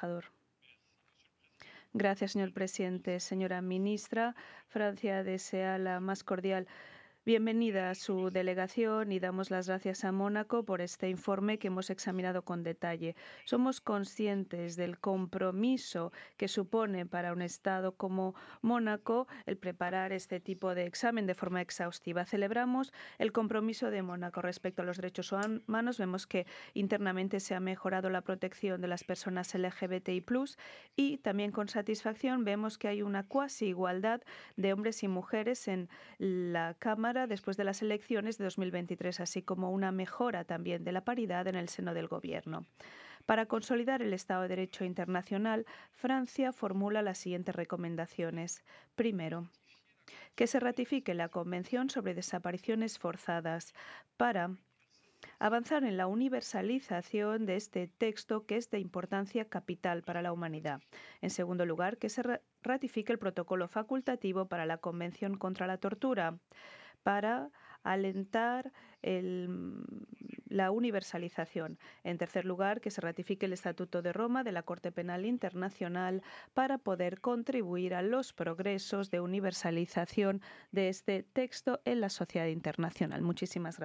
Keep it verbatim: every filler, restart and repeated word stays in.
embajador. Gracias, señor presidente. Señora ministra, Francia desea la más cordial bienvenida a su delegación y damos las gracias a Mónaco por este informe que hemos examinado con detalle. Somos conscientes del compromiso que supone para un Estado como Mónaco el preparar este tipo de examen de forma exhaustiva. Celebramos el compromiso de Mónaco respecto a los derechos humanos. Vemos que internamente se ha mejorado la protección de las personas L G B T I plus, y también con satisfacción vemos que hay una cuasi igualdad de hombres y mujeres en la Cámara después de las elecciones de dos mil veintitrés, así como una mejora también de la paridad en el seno del Gobierno. Para consolidar el Estado de Derecho internacional, Francia formula las siguientes recomendaciones. Primero, que se ratifique la Convención sobre Desapariciones Forzadas para avanzar en la universalización de este texto, que es de importancia capital para la humanidad. En segundo lugar, que se ratifique el protocolo facultativo para la Convención contra la Tortura, para alentar el, la universalización. En tercer lugar, que se ratifique el Estatuto de Roma de la Corte Penal Internacional para poder contribuir a los progresos de universalización de este texto en la sociedad internacional. Muchísimas gracias.